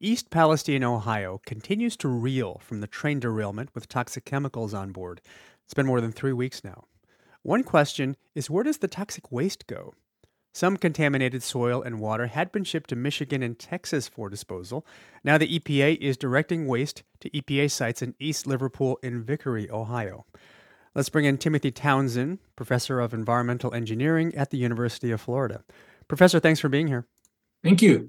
East Palestine, Ohio continues to reel from the train derailment with toxic chemicals on board. It's been more than 3 weeks now. One question is, where does the toxic waste go? Some contaminated soil and water had been shipped to Michigan and Texas for disposal. Now the EPA is directing waste to EPA sites in East Liverpool and Vickery, Ohio. Let's bring in Timothy Townsend, professor of environmental engineering at the University of Florida. Professor, thanks for being here. Thank you.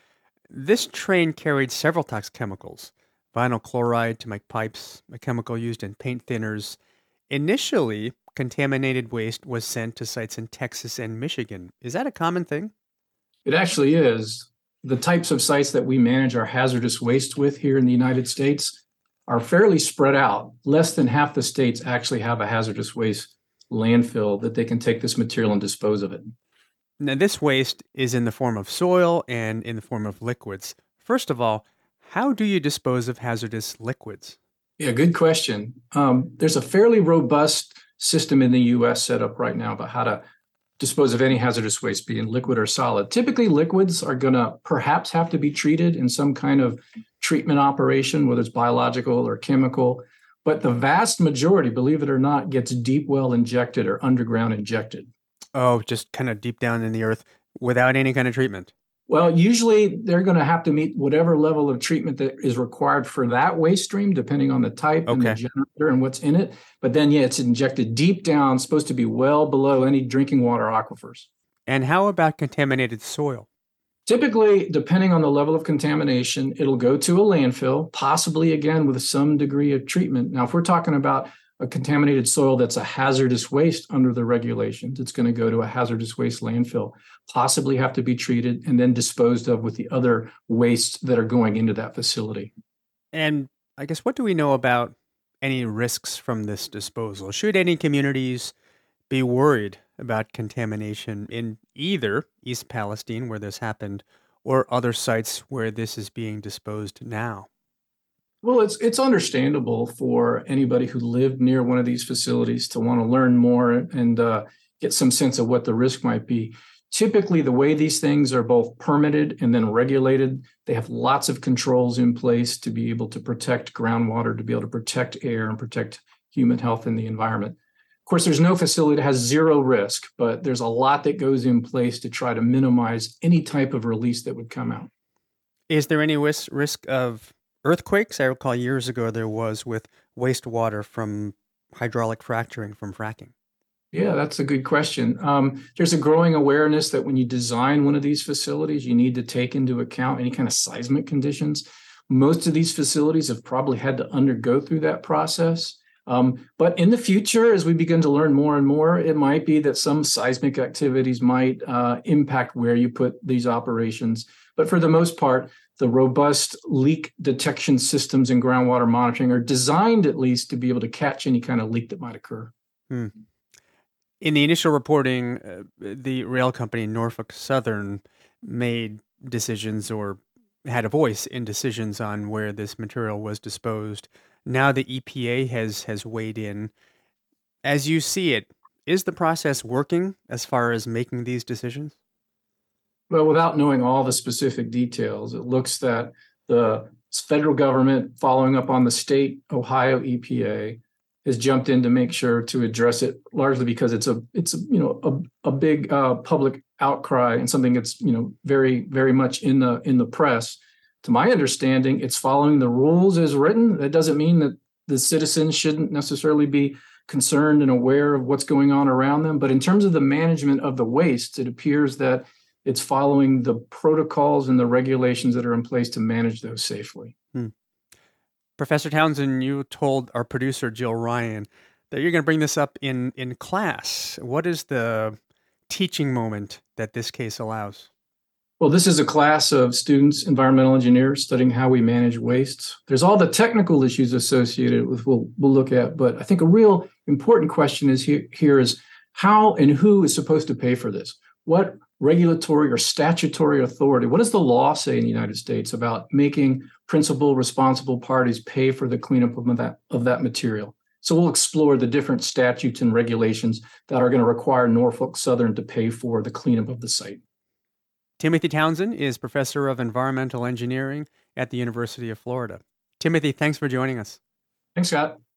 This train carried several toxic chemicals: vinyl chloride to make pipes, a chemical used in paint thinners. Initially, contaminated waste was sent to sites in Texas and Michigan. Is that a common thing? It actually is. The types of sites that we manage our hazardous waste with here in the United States are fairly spread out. Less than half the states actually have a hazardous waste landfill that they can take this material and dispose of it. Now, this waste is in the form of soil and in the form of liquids. First of all, how do you dispose of hazardous liquids? Yeah, good question. There's a fairly robust system in the US set up right now about how to dispose of any hazardous waste, being liquid or solid. Typically, liquids are going to perhaps have to be treated in some kind of treatment operation, whether it's biological or chemical. But the vast majority, believe it or not, gets deep well injected or underground injected. Oh, just kind of deep down in the earth without any kind of treatment. Well, usually they're going to have to meet whatever level of treatment that is required for that waste stream, depending on the type and the Okay. generator and what's in it. But then, yeah, it's injected deep down, supposed to be well below any drinking water aquifers. And how about contaminated soil? Typically, depending on the level of contamination, it'll go to a landfill, possibly again with some degree of treatment. Now, if we're talking about a contaminated soil that's a hazardous waste under the regulations, it's going to go to a hazardous waste landfill, possibly have to be treated and then disposed of with the other wastes that are going into that facility. And I guess, what do we know about any risks from this disposal? Should any communities be worried about contamination in either East Palestine, where this happened, or other sites where this is being disposed now? Well, it's understandable for anybody who lived near one of these facilities to want to learn more and get some sense of what the risk might be. Typically, the way these things are both permitted and then regulated, they have lots of controls in place to be able to protect groundwater, to be able to protect air and protect human health and the environment. Of course, there's no facility that has zero risk, but there's a lot that goes in place to try to minimize any type of release that would come out. Is there any risk of earthquakes? I recall years ago there was with wastewater from hydraulic fracturing from fracking. Yeah, that's a good question. There's a growing awareness that when you design one of these facilities, you need to take into account any kind of seismic conditions. Most of these facilities have probably had to undergo through that process. But in the future, as we begin to learn more and more, it might be that some seismic activities might impact where you put these operations. But for the most part, the robust leak detection systems and groundwater monitoring are designed at least to be able to catch any kind of leak that might occur. Hmm. In the initial reporting, the rail company Norfolk Southern made decisions or had a voice in decisions on where this material was disposed. Now the EPA has weighed in. As you see it, is the process working as far as making these decisions? Well, without knowing all the specific details, it looks that the federal government, following up on the state Ohio EPA, has jumped in to make sure to address it, largely because it's a big public outcry and something that's very very much in the press. To my understanding, it's following the rules as written. That doesn't mean that the citizens shouldn't necessarily be concerned and aware of what's going on around them. But in terms of the management of the waste, it appears that it's following the protocols and the regulations that are in place to manage those safely. Professor Townsend, you told our producer, Jill Ryan, that you're going to bring this up in class. What is the teaching moment that this case allows? Well, this is a class of students, environmental engineers, studying how we manage wastes. There's all the technical issues associated with we'll look at, but I think a real important question is here is how and who is supposed to pay for this? What regulatory or statutory authority, what does the law say in the United States about making principal responsible parties pay for the cleanup of that material? So we'll explore the different statutes and regulations that are going to require Norfolk Southern to pay for the cleanup of the site. Timothy Townsend is professor of environmental engineering at the University of Florida. Timothy, thanks for joining us. Thanks, Scott.